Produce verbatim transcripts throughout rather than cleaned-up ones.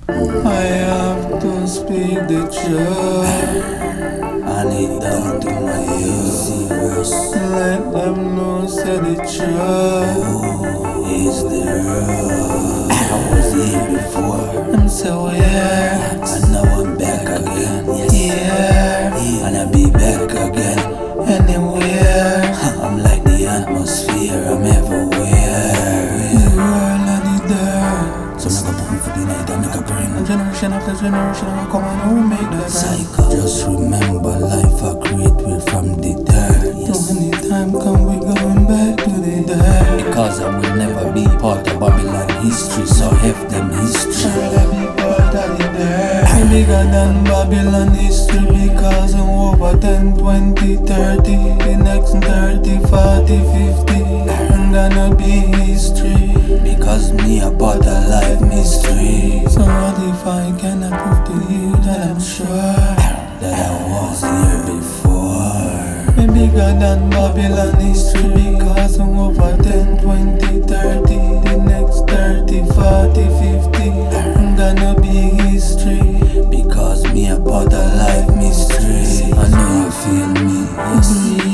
I have to speak the truth. I lay down to my ears. Let them know, say the truth. Who is the real? I was here before, I'm so weird, and now I'm back again. Yes, yeah, and I'll be back again. anywhere. I'm like the atmosphere, I'm everywhere. The world and the dirt. So I'm gonna put me for the night and make a brain. Generation after generation, I come and who make that Cycle. Just remember life I create with from the dirt. Yes. So many time come we going back to the dirt. Because I will never be part of Babylon history, so F them history. Rather be part of the dirt. I'm bigger than Babylon history because I'm over ten, twenty, thirty. The next thirty, forty, fifty, I'm gonna be history. Because me a part of life mystery. So what if I cannot prove to you that I'm sure that I was here before? I'm bigger than Babylon history because I'm over ten, twenty, thirty. The next thirty, forty, fifty, I'm gonna be history. Because me a part of life mystery. I know you feel me, yes.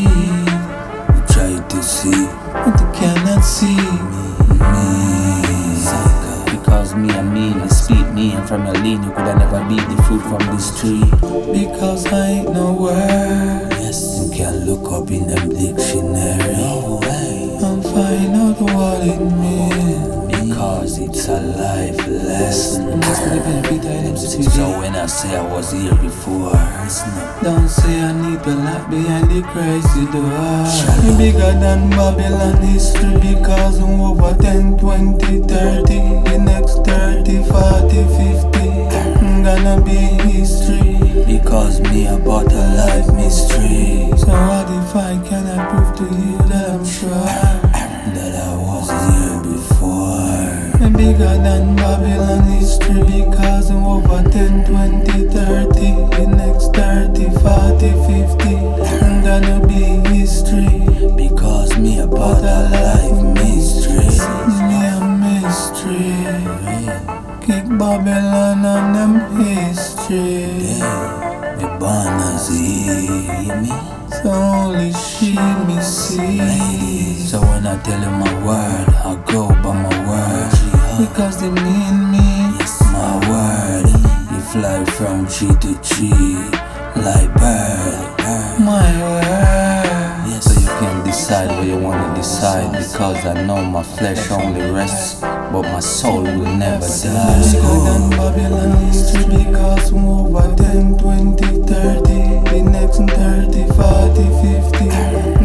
You try to see, But you cannot see me. Because me and me, me speak me and from your lean, you could have never be the fruit from this tree. because I ain't no word. Yes, you can look up in them dictionary. No way. And find out what it means. Because it's a life lesson. That's the benefit of them So city. when I say I was here before, it's not. Don't say I need to lock behind the crazy door. I'm bigger than Babylon history because I'm over ten, twenty, thirty. The next thirty, forty, fifty, I'm gonna be history. Because me a part of life mystery. So what if I cannot prove to you that I'm sure That I was here before. I'm bigger than Babylon history because I'm over ten, twenty, thirty. The next thirty, forty, fifty, I'm gonna be history. Because me a part of life mystery. Me a mystery. Kick Babylon and them history. Yeah, me born as he, hear me? So only she me see. So when I tell you my word, I go by my word. Because they mean me. Yes, my word. You fly from tree to tree, like bird. My word. Yes, so you can decide what you wanna decide. Because I know my flesh only rests, but my soul will never die. Bigger than Babylon history because I'm over ten, twenty, thirty. The next thirty, forty, fifty,